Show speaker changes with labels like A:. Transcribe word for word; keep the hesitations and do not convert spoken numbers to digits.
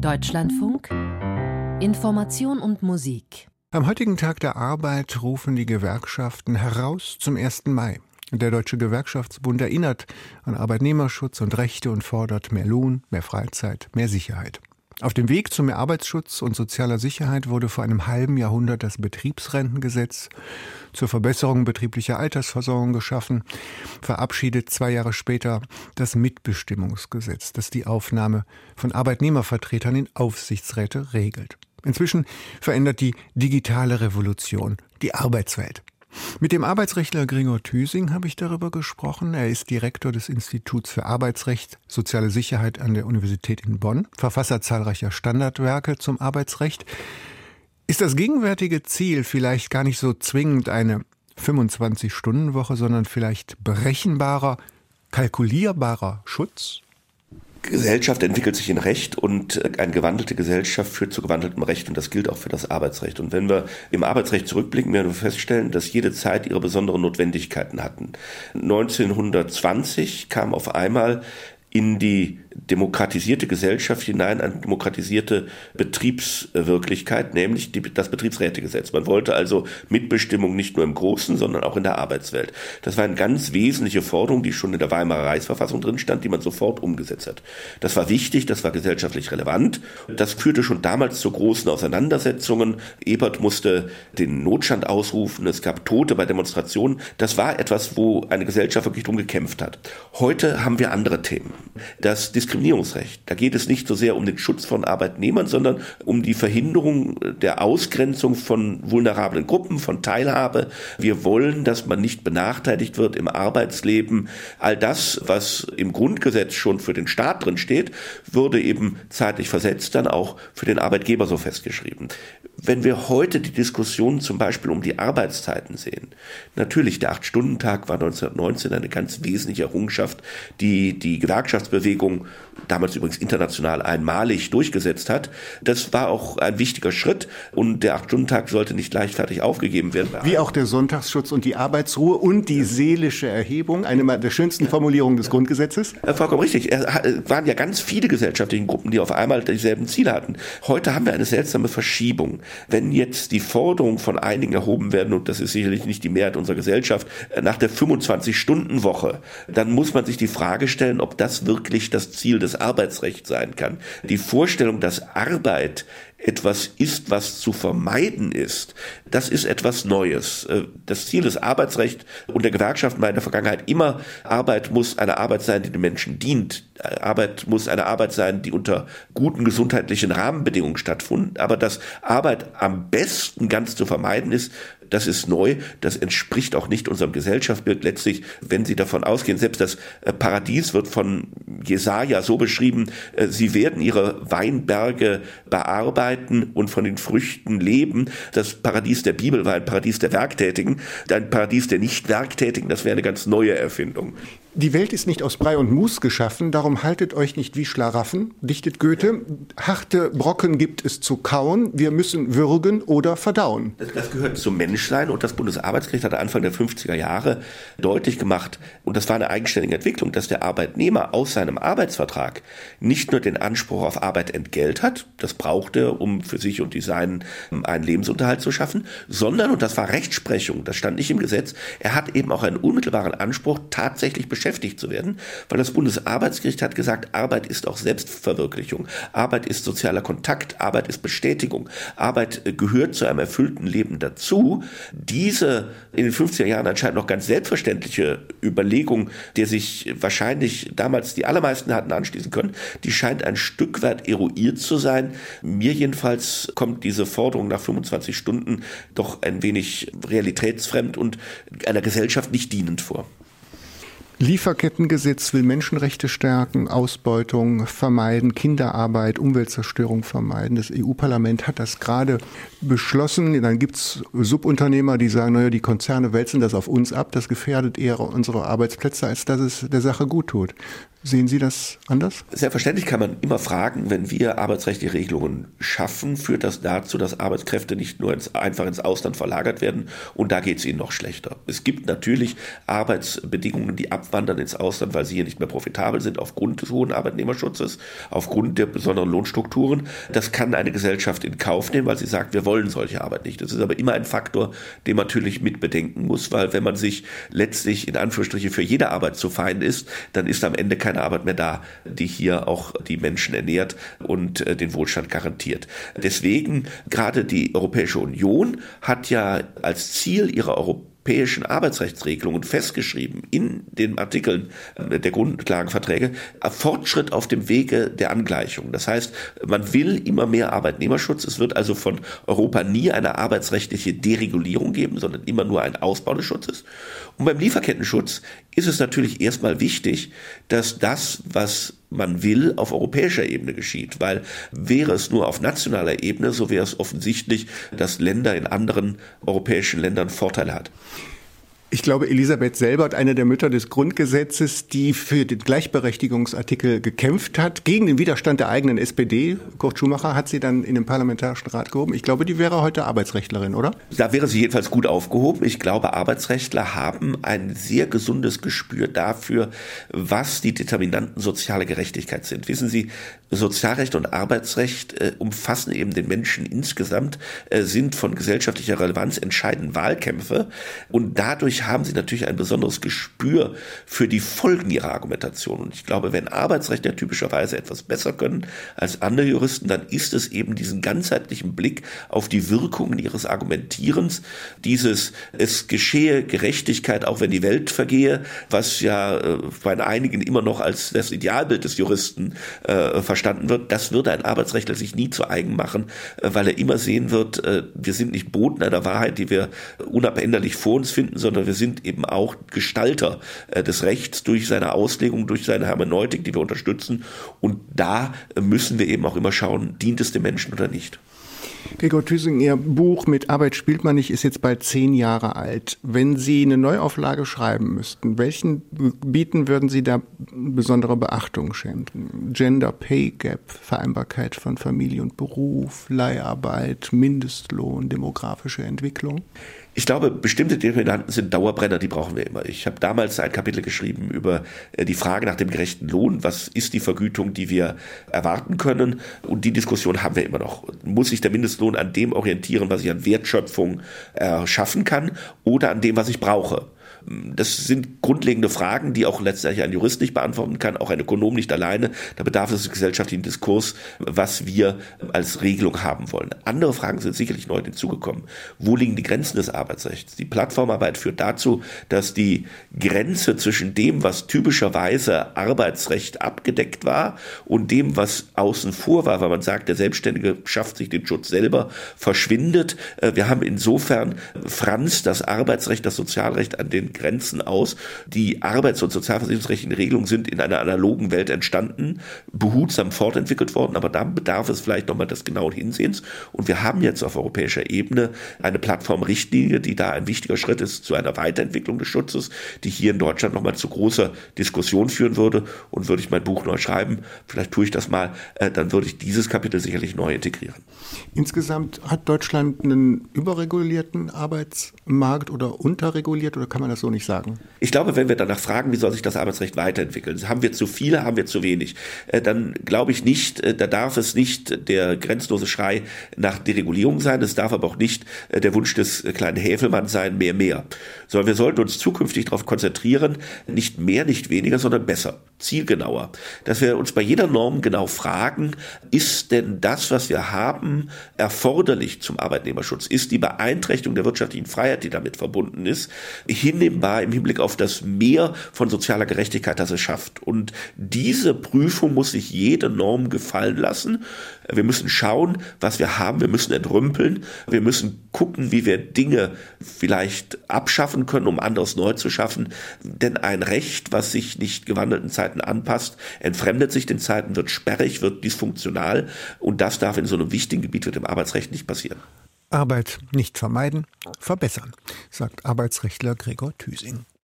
A: Deutschlandfunk Information und Musik.
B: Am heutigen Tag der Arbeit rufen die Gewerkschaften heraus zum ersten Mai. Der Deutsche Gewerkschaftsbund erinnert an Arbeitnehmerschutz und Rechte und fordert mehr Lohn, mehr Freizeit, mehr Sicherheit. Auf dem Weg zu mehr Arbeitsschutz und sozialer Sicherheit wurde vor einem halben Jahrhundert das Betriebsrentengesetz zur Verbesserung betrieblicher Altersversorgung geschaffen, verabschiedet zwei Jahre später das Mitbestimmungsgesetz, das die Aufnahme von Arbeitnehmervertretern in Aufsichtsräte regelt. Inzwischen verändert die digitale Revolution die Arbeitswelt. Mit dem Arbeitsrechtler Gregor Thüsing habe ich darüber gesprochen. Er ist Direktor des Instituts für Arbeitsrecht, Soziale Sicherheit an der Universität in Bonn, Verfasser zahlreicher Standardwerke zum Arbeitsrecht. Ist das gegenwärtige Ziel vielleicht gar nicht so zwingend eine fünfundzwanzig-Stunden-Woche, sondern vielleicht berechenbarer, kalkulierbarer Schutz?
C: Gesellschaft entwickelt sich in Recht und eine gewandelte Gesellschaft führt zu gewandeltem Recht und das gilt auch für das Arbeitsrecht. Und wenn wir im Arbeitsrecht zurückblicken, werden wir feststellen, dass jede Zeit ihre besonderen Notwendigkeiten hatten. neunzehnhundertzwanzig kam auf einmal in die demokratisierte Gesellschaft hinein eine demokratisierte Betriebswirklichkeit, nämlich die, das Betriebsrätegesetz. Man wollte also Mitbestimmung nicht nur im Großen, sondern auch in der Arbeitswelt. Das war eine ganz wesentliche Forderung, die schon in der Weimarer Reichsverfassung drin stand, die man sofort umgesetzt hat. Das war wichtig, das war gesellschaftlich relevant. Das führte schon damals zu großen Auseinandersetzungen. Ebert musste den Notstand ausrufen, es gab Tote bei Demonstrationen. Das war etwas, wo eine Gesellschaft wirklich drum gekämpft hat. Heute haben wir andere Themen. Das Diskriminierungsrecht. Da geht es nicht so sehr um den Schutz von Arbeitnehmern, sondern um die Verhinderung der Ausgrenzung von vulnerablen Gruppen, von Teilhabe. Wir wollen, dass man nicht benachteiligt wird im Arbeitsleben. All das, was im Grundgesetz schon für den Staat drin steht, würde eben zeitlich versetzt dann auch für den Arbeitgeber so festgeschrieben. Wenn wir heute die Diskussion zum Beispiel um die Arbeitszeiten sehen, natürlich der Acht-Stunden-Tag war neunzehnhundertneunzehn eine ganz wesentliche Errungenschaft, die die Gewerkschaftsbewegung, damals übrigens international einmalig durchgesetzt hat. Das war auch ein wichtiger Schritt und der Acht-Stunden-Tag sollte nicht leichtfertig aufgegeben werden.
B: Wie auch der Sonntagsschutz und die Arbeitsruhe und die seelische Erhebung, eine der schönsten Formulierungen des Grundgesetzes.
C: Vollkommen richtig. Es waren ja ganz viele gesellschaftliche Gruppen, die auf einmal dieselben Ziele hatten. Heute haben wir eine seltsame Verschiebung. Wenn jetzt die Forderungen von einigen erhoben werden, und das ist sicherlich nicht die Mehrheit unserer Gesellschaft, nach der fünfundzwanzig-Stunden-Woche, dann muss man sich die Frage stellen, ob das wirklich das Ziel des Arbeitsrechts sein kann. Die Vorstellung, dass Arbeit etwas ist, was zu vermeiden ist, das ist etwas Neues. Das Ziel des Arbeitsrechts und der Gewerkschaften war in der Vergangenheit immer, Arbeit muss eine Arbeit sein, die den Menschen dient. Arbeit muss eine Arbeit sein, die unter guten gesundheitlichen Rahmenbedingungen stattfindet. Aber dass Arbeit am besten ganz zu vermeiden ist, das ist neu. Das entspricht auch nicht unserem Gesellschaftsbild. Letztlich, wenn Sie davon ausgehen, selbst das Paradies wird von Jesaja so beschrieben, Sie werden Ihre Weinberge bearbeiten und von den Früchten leben. Das Paradies der Bibel war ein Paradies der Werktätigen. Ein Paradies der Nicht-Werktätigen, das wäre eine ganz neue Erfindung.
B: Die Welt ist nicht aus Brei und Mus geschaffen, darum haltet euch nicht wie Schlaraffen, dichtet Goethe. Harte Brocken gibt es zu kauen, wir müssen würgen oder verdauen.
C: Das, das gehört zum Menschsein und das Bundesarbeitsgericht hat Anfang der fünfziger Jahre deutlich gemacht, und das war eine eigenständige Entwicklung, dass der Arbeitnehmer aus seinem Arbeitsvertrag nicht nur den Anspruch auf Arbeitentgelt hat, das braucht er, um für sich und die Seinen einen Lebensunterhalt zu schaffen, sondern, und das war Rechtsprechung, das stand nicht im Gesetz, er hat eben auch einen unmittelbaren Anspruch, tatsächlich beschäftigt zu werden, weil das Bundesarbeitsgericht hat gesagt, Arbeit ist auch Selbstverwirklichung, Arbeit ist sozialer Kontakt, Arbeit ist Bestätigung, Arbeit gehört zu einem erfüllten Leben dazu. Diese in den fünfziger Jahren anscheinend noch ganz selbstverständliche Überlegung, der sich wahrscheinlich damals die allermeisten hatten anschließen können, die scheint ein Stück weit eruiert zu sein. Mir jedenfalls kommt diese Forderung nach fünfundzwanzig Stunden doch ein wenig realitätsfremd und einer Gesellschaft nicht dienend vor.
B: Lieferkettengesetz will Menschenrechte stärken, Ausbeutung vermeiden, Kinderarbeit, Umweltzerstörung vermeiden. Das E U-Parlament hat das gerade beschlossen. Dann gibt es Subunternehmer, die sagen, naja, die Konzerne wälzen das auf uns ab. Das gefährdet eher unsere Arbeitsplätze, als dass es der Sache gut tut. Sehen Sie das anders?
C: Selbstverständlich kann man immer fragen, wenn wir arbeitsrechtliche Regelungen schaffen, führt das dazu, dass Arbeitskräfte nicht nur ins, einfach ins Ausland verlagert werden und da geht es ihnen noch schlechter. Es gibt natürlich Arbeitsbedingungen, die abwandern ins Ausland, weil sie hier nicht mehr profitabel sind aufgrund des hohen Arbeitnehmerschutzes, aufgrund der besonderen Lohnstrukturen. Das kann eine Gesellschaft in Kauf nehmen, weil sie sagt, wir wollen solche Arbeit nicht. Das ist aber immer ein Faktor, den man natürlich mit bedenken muss, weil wenn man sich letztlich in Anführungsstrichen für jede Arbeit zu fein ist, dann ist am Ende kein keine Arbeit mehr da, die hier auch die Menschen ernährt und äh, den Wohlstand garantiert. Deswegen, gerade die Europäische Union hat ja als Ziel ihrer europäischen europäischen Arbeitsrechtsregelungen festgeschrieben in den Artikeln der Grundlagenverträge, Fortschritt auf dem Wege der Angleichung. Das heißt, man will immer mehr Arbeitnehmerschutz. Es wird also von Europa nie eine arbeitsrechtliche Deregulierung geben, sondern immer nur ein Ausbau des Schutzes. Und beim Lieferkettenschutz ist es natürlich erstmal wichtig, dass das, was man will, auf europäischer Ebene geschieht, weil wäre es nur auf nationaler Ebene, so wäre es offensichtlich, dass Länder in anderen europäischen Ländern Vorteile hat.
B: Ich glaube, Elisabeth Selbert, eine der Mütter des Grundgesetzes, die für den Gleichberechtigungsartikel gekämpft hat, gegen den Widerstand der eigenen S P D. Kurt Schumacher hat sie dann in den Parlamentarischen Rat gehoben. Ich glaube, die wäre heute Arbeitsrechtlerin, oder?
C: Da wäre sie jedenfalls gut aufgehoben. Ich glaube, Arbeitsrechtler haben ein sehr gesundes Gespür dafür, was die Determinanten sozialer Gerechtigkeit sind. Wissen Sie, Sozialrecht und Arbeitsrecht äh, umfassen eben den Menschen insgesamt, äh, sind von gesellschaftlicher Relevanz, entscheidend Wahlkämpfe und dadurch haben sie natürlich ein besonderes Gespür für die Folgen ihrer Argumentation. Und ich glaube, wenn Arbeitsrechtler typischerweise etwas besser können als andere Juristen, dann ist es eben diesen ganzheitlichen Blick auf die Wirkungen ihres Argumentierens, dieses es geschehe Gerechtigkeit, auch wenn die Welt vergehe, was ja äh, bei einigen immer noch als das Idealbild des Juristen äh, verstanden wird, das würde ein Arbeitsrechtler sich nie zu eigen machen, äh, weil er immer sehen wird, äh, wir sind nicht Boten einer Wahrheit, die wir unabänderlich vor uns finden, sondern wir sind eben auch Gestalter äh, des Rechts durch seine Auslegung, durch seine Hermeneutik, die wir unterstützen. Und da äh, müssen wir eben auch immer schauen, dient es dem Menschen oder nicht.
B: Gregor Thüsing, Ihr Buch Mit Arbeit spielt man nicht ist jetzt bald zehn Jahre alt. Wenn Sie eine Neuauflage schreiben müssten, welchen Gebieten würden Sie da besondere Beachtung schenken? Gender Pay Gap, Vereinbarkeit von Familie und Beruf, Leiharbeit, Mindestlohn, demografische Entwicklung?
C: Ich glaube, bestimmte Determinanten sind Dauerbrenner, die brauchen wir immer. Ich habe damals ein Kapitel geschrieben über die Frage nach dem gerechten Lohn. Was ist die Vergütung, die wir erwarten können? Und die Diskussion haben wir immer noch. Muss sich der Mindestlohn an dem orientieren, was ich an Wertschöpfung erschaffen kann, oder an dem, was ich brauche? Das sind grundlegende Fragen, die auch letztendlich ein Jurist nicht beantworten kann, auch ein Ökonom nicht alleine. Da bedarf es des gesellschaftlichen Diskurs, was wir als Regelung haben wollen. Andere Fragen sind sicherlich neu hinzugekommen. Wo liegen die Grenzen des Arbeitsrechts? Die Plattformarbeit führt dazu, dass die Grenze zwischen dem, was typischerweise Arbeitsrecht abgedeckt war, und dem, was außen vor war, weil man sagt, der Selbstständige schafft sich den Schutz selber, verschwindet. Wir haben insofern Franz das Arbeitsrecht, das Sozialrecht an den Grenzen aus. Die arbeits- und sozialversicherungsrechtlichen Regelungen sind in einer analogen Welt entstanden, behutsam fortentwickelt worden, aber da bedarf es vielleicht nochmal des genauen Hinsehens. Und wir haben jetzt auf europäischer Ebene eine Plattformrichtlinie, die da ein wichtiger Schritt ist zu einer Weiterentwicklung des Schutzes, die hier in Deutschland nochmal zu großer Diskussion führen würde. Und würde ich mein Buch neu schreiben, vielleicht tue ich das mal, dann würde ich dieses Kapitel sicherlich neu integrieren.
B: Insgesamt hat Deutschland einen überregulierten Arbeitsmarkt oder unterreguliert, oder kann man das so nicht sagen?
C: Ich glaube, wenn wir danach fragen, wie soll sich das Arbeitsrecht weiterentwickeln, haben wir zu viele, haben wir zu wenig, dann glaube ich nicht, da darf es nicht der grenzlose Schrei nach Deregulierung sein, es darf aber auch nicht der Wunsch des kleinen Häfelmanns sein, mehr, mehr. Sondern wir sollten uns zukünftig darauf konzentrieren, nicht mehr, nicht weniger, sondern besser, zielgenauer. Dass wir uns bei jeder Norm genau fragen, ist denn das, was wir haben, erforderlich zum Arbeitnehmerschutz? Ist die Beeinträchtigung der wirtschaftlichen Freiheit, die damit verbunden ist, hinnehmbar im Hinblick auf das Mehr von sozialer Gerechtigkeit, das es schafft? Und diese Prüfung muss sich jede Norm gefallen lassen. Wir müssen schauen, was wir haben. Wir müssen entrümpeln. Wir müssen gucken, wie wir Dinge vielleicht abschaffen können, um anderes neu zu schaffen. Denn ein Recht, was sich nicht gewandelten Zeiten anpasst, entfremdet sich den Zeiten, wird sperrig, wird dysfunktional. Und das darf in so einem wichtigen Gebiet wie dem Arbeitsrecht nicht passieren.
B: Arbeit nicht vermeiden, verbessern, sagt Arbeitsrechtler Gregor Thüsing.